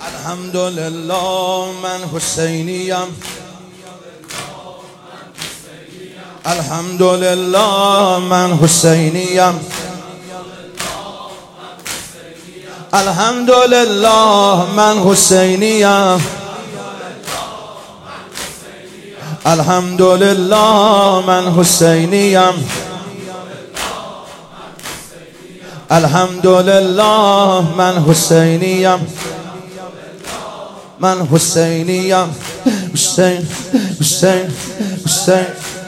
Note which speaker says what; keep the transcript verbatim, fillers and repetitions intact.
Speaker 1: الحمدلله من حسینیم، الحمدلله من حسینیم، الحمدلله من حسینیم، الحمدلله من حسینیم، الحمدلله من حسینیم، من حسینیم. حسین حسین حسین